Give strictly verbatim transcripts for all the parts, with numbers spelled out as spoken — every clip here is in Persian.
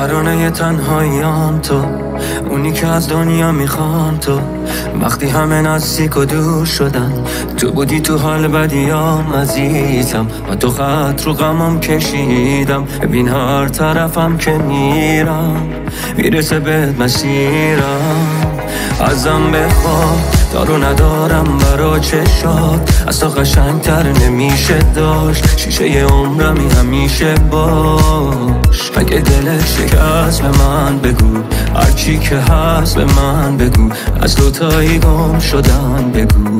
ترانه تنهاییام تو، اونی که از دنیا میخوام تو. وقتی همه نزدیک و دور شدن، تو بودی تو حال بدیام عزیزم. و تو خط رو غمم کشیدم، ببین هر طرفم که میرم میرسه بهت مسیرم. ازم بخواه دارو ندارم برا چشات، از تو قشنگتر نمیشه داشت. شیشه عمرمی همیشه باش. اگه دلت شکست به من بگو، هرچی که هست به من بگو. از دوتایی گم شدن بگو.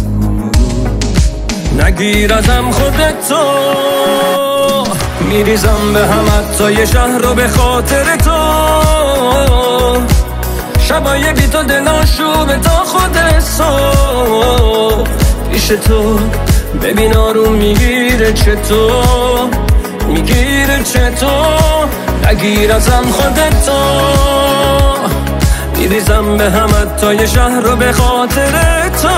نگیر ازم خودتو، میریزم به هم حتی یه شهر رو به خاطر تو. شبای بی تو دلاشوبه تا خود صبح پیش تو. ببین آروم میگیره چطور، میگیره چطور. نگیر ازم خودتو، میریزم به هم حتی یه شهر رو به خاطر تو.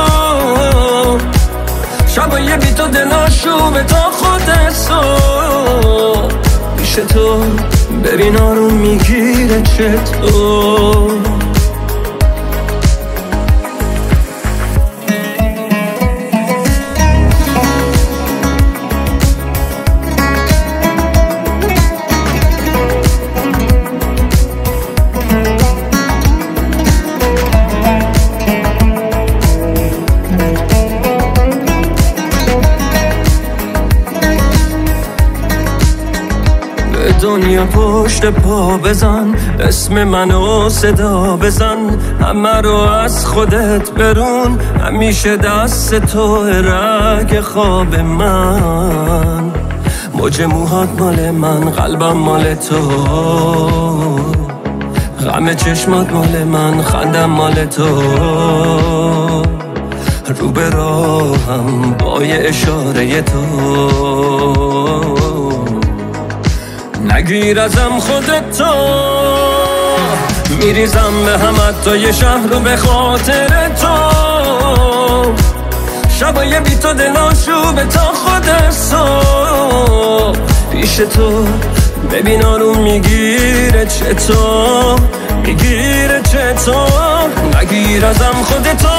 شبای بی تو دلاشوبه تا خود صبح پیش تو. ببین آروم میگیره چطور. دنیا پشت پا بزن، اسم منو صدا بزن. همه رو از خودت برون، همیشه دست تو رگ خواب من. موج موهات مال من، قلبم مال تو. غم چشمات مال من، خندم مال تو. رو به راهم با یه اشاره تو. نگیر ازم خودتو، میریزم به هم حتی یه شهر رو به خاطر تو. شبای بی تو دلاشوبه تا خود صبح پیش تو. ببین آروم میگیره چطور، میگیره چطور. نگیر ازم خودتو،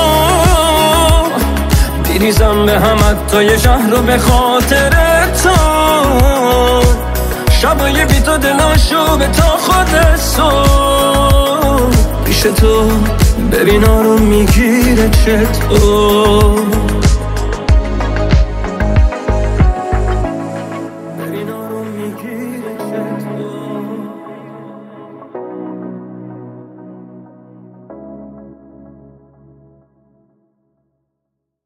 میریزم به هم حتی یه شهر رو به خاطر تو. شبای بی تو دلاشوبه تا خود صبح پیش تو. ببین آروم میگیره چطور.